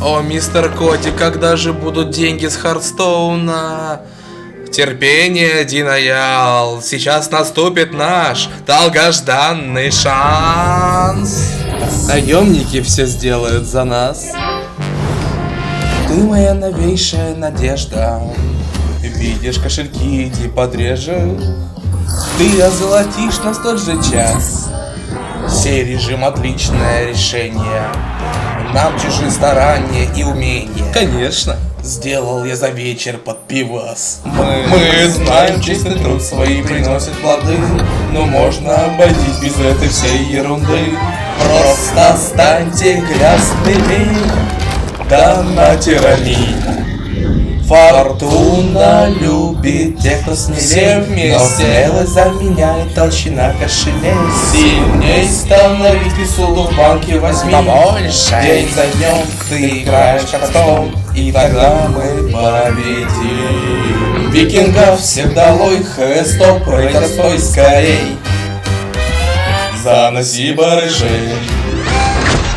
О, мистер Котик, когда же будут деньги с Хардстоуна? Терпение, Динаял, сейчас наступит наш долгожданный шанс. Наемники все сделают за нас. Ты моя новейшая надежда. Видишь, кошельки иди подрежь. Ты озолотишь нас в тот же час. Сей режим отличное решение. Нам чужие старания и умения. Конечно. Сделал я за вечер под пивас. Мы знаем, честный труд свои приносит плоды, но можно обойтись без этой всей ерунды. Просто станьте грязными, да натирами. Фортуна любит тех, кто смелее, но смелость заменяет толщина кошелей. Сильней становись, присуду в банке возьми. День за днем ты играешь как стол, и тогда мы победим. Викингов всех долой, хэстоп, рейдер, стой скорей. Заноси барышей.